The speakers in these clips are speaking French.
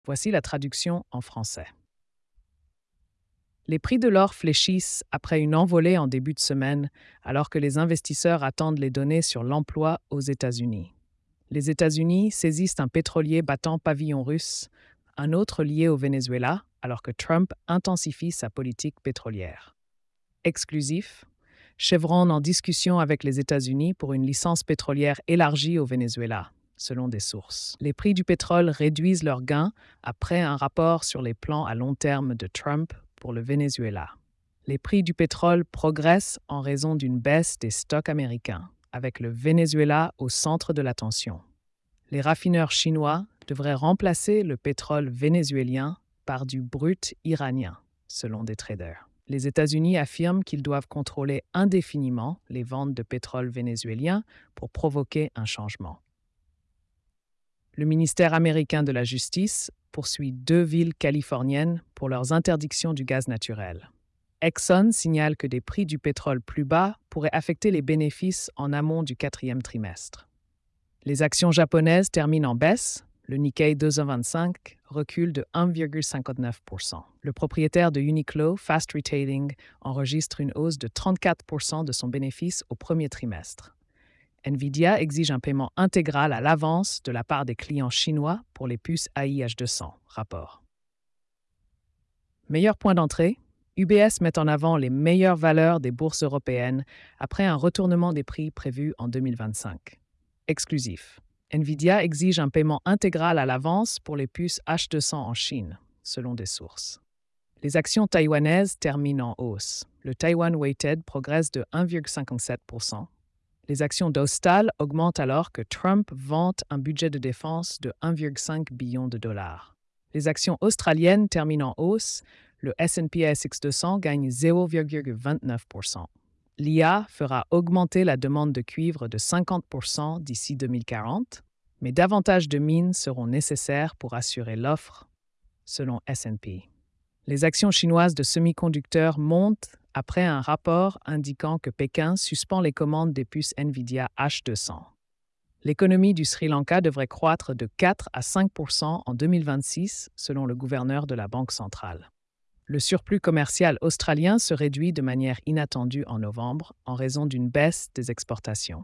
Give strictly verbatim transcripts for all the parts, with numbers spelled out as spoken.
Voici la traduction en français. Les prix de l'or fléchissent après une envolée en début de semaine, alors que les investisseurs attendent les données sur l'emploi aux États-Unis. Les États-Unis saisissent un pétrolier battant pavillon russe, un autre lié au Venezuela, alors que Trump intensifie sa politique pétrolière. Exclusif, Chevron en discussion avec les États-Unis pour une licence pétrolière élargie au Venezuela, selon des sources. Les prix du pétrole réduisent leurs gains après un rapport sur les plans à long terme de Trump pour le Venezuela. Les prix du pétrole progressent en raison d'une baisse des stocks américains, avec le Venezuela au centre de l'attention. Les raffineurs chinois devraient remplacer le pétrole vénézuélien par du brut iranien, selon des traders. Les États-Unis affirment qu'ils doivent contrôler indéfiniment les ventes de pétrole vénézuélien pour provoquer un changement. Le ministère américain de la Justice poursuit deux villes californiennes pour leurs interdictions du gaz naturel. Exxon signale que des prix du pétrole plus bas pourraient affecter les bénéfices en amont du quatrième trimestre. Les actions japonaises terminent en baisse. Le Nikkei deux cent vingt-cinq recule de un virgule cinquante-neuf pour cent. Le propriétaire de Uniqlo, Fast Retailing, enregistre une hausse de trente-quatre pour cent de son bénéfice au premier trimestre. Nvidia exige un paiement intégral à l'avance de la part des clients chinois pour les puces A I H deux cents, rapport. Meilleur point d'entrée, U B S met en avant les meilleures valeurs des bourses européennes après un retournement des prix prévu en deux mille vingt-cinq. Exclusif. Nvidia exige un paiement intégral à l'avance pour les puces H deux cents en Chine, selon des sources. Les actions taïwanaises terminent en hausse. Le Taiwan Weighted progresse de un virgule cinquante-sept pour cent. Les actions d'Austal augmentent alors que Trump vante un budget de défense de un virgule cinq billion de dollars. Les actions australiennes terminent en hausse. Le S and P A S X deux cents gagne zéro virgule vingt-neuf pour cent. L'I A fera augmenter la demande de cuivre de cinquante pour cent d'ici deux mille quarante, mais davantage de mines seront nécessaires pour assurer l'offre, selon S and P. Les actions chinoises de semi-conducteurs montent après un rapport indiquant que Pékin suspend les commandes des puces Nvidia H deux cents. L'économie du Sri Lanka devrait croître de quatre à cinq pour cent en deux mille vingt-six, selon le gouverneur de la Banque centrale. Le surplus commercial australien se réduit de manière inattendue en novembre en raison d'une baisse des exportations.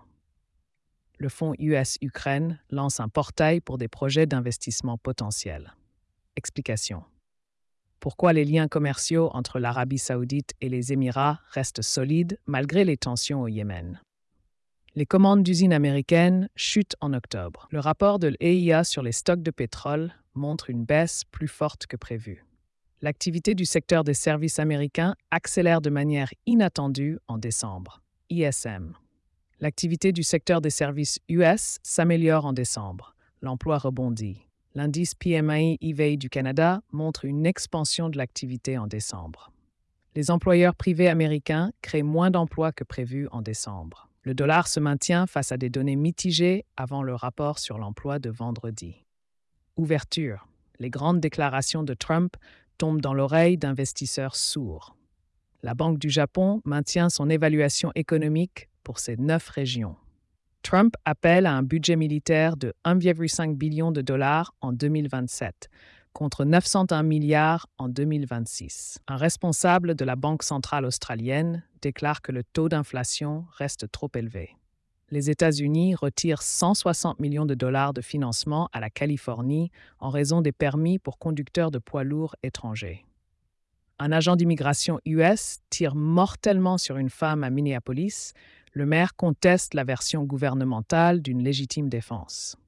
Le fonds U S-Ukraine lance un portail pour des projets d'investissement potentiels. Explication. Pourquoi les liens commerciaux entre l'Arabie saoudite et les Émirats restent solides malgré les tensions au Yémen. Les commandes d'usines américaines chutent en octobre. Le rapport de l'E I A sur les stocks de pétrole montre une baisse plus forte que prévue. L'activité du secteur des services américains accélère de manière inattendue en décembre. I S M. L'activité du secteur des services U S s'améliore en décembre. L'emploi rebondit. L'indice P M I E V du Canada montre une expansion de l'activité en décembre. Les employeurs privés américains créent moins d'emplois que prévu en décembre. Le dollar se maintient face à des données mitigées avant le rapport sur l'emploi de vendredi. Ouverture. Les grandes déclarations de Trump tombent dans l'oreille d'investisseurs sourds. La Banque du Japon maintient son évaluation économique pour ces neuf régions. Trump appelle à un budget militaire de un virgule cinq billion de dollars en deux mille vingt-sept, contre neuf cent un milliards en deux mille vingt-six. Un responsable de la Banque centrale australienne déclare que le taux d'inflation reste trop élevé. Les États-Unis retirent cent soixante millions de dollars de financement à la Californie en raison des permis pour conducteurs de poids lourds étrangers. Un agent d'immigration U S tire mortellement sur une femme à Minneapolis. Le maire conteste la version gouvernementale d'une légitime défense.